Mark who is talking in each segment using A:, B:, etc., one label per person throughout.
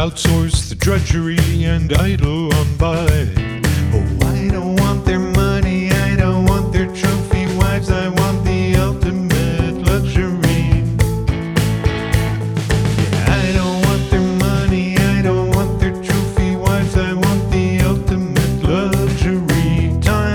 A: outsource the drudgery and idle on by. Oh, I don't want their money, I don't want their trophy wives, I want the ultimate luxury. Yeah, I don't want their money, I don't want their trophy wives, I want the ultimate luxury.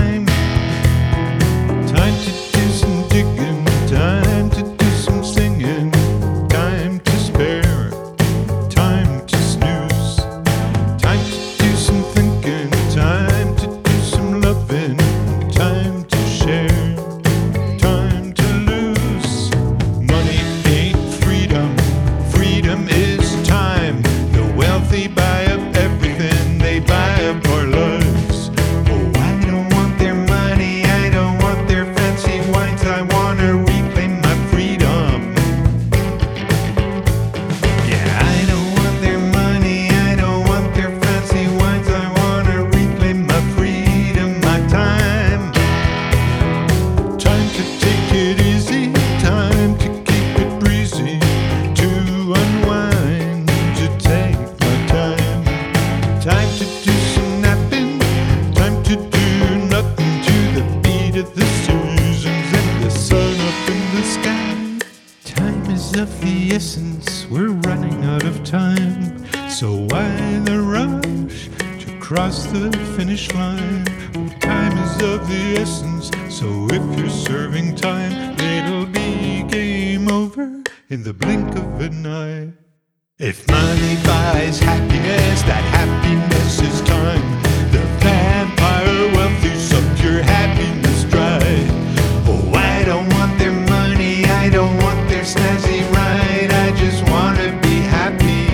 A: Time to do some digging, time to do some singing, time to spare, time to snooze, time to do some thinking, time to do some loving, time to share, time to lose. Money ain't freedom, freedom is time. The wealthy buy up everything, they buy up our lives. Oh, I don't want their money, I don't want their fancy wines, I wanna reclaim my freedom. Yeah, I don't want their money, I don't want their fancy wines, I wanna reclaim my freedom, my time. Time to take it easy, time to keep it breezy, to unwind, to take my time. Time to do some napping, time to do nothing, to the beat of the seasons and the sun up in the sky. Time is of the essence, we're running out of time, so why the rush to cross the finish line? Oh, time is of the essence, so if you're serving time, it'll be game over in the blink of an eye. If money buys happiness, that happiness is time. The vampire wealthy suck your happiness dry. Oh, I don't want their money, I don't want their snazzy ride, I just wanna be happy.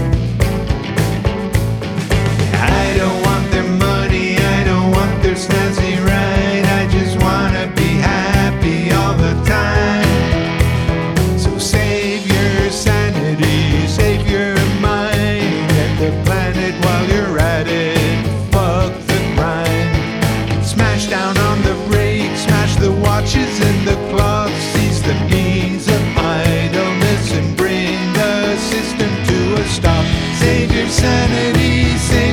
A: I don't want their money, I don't want their snazzy ride, I just wanna be happy all the time. So save your sanity, save your mind and the planet while you're at it. Fuck the grind. Smash down on the brakes, smash the watches and the clocks, seize the means of idleness and bring the system to a stop. Save your sanity, save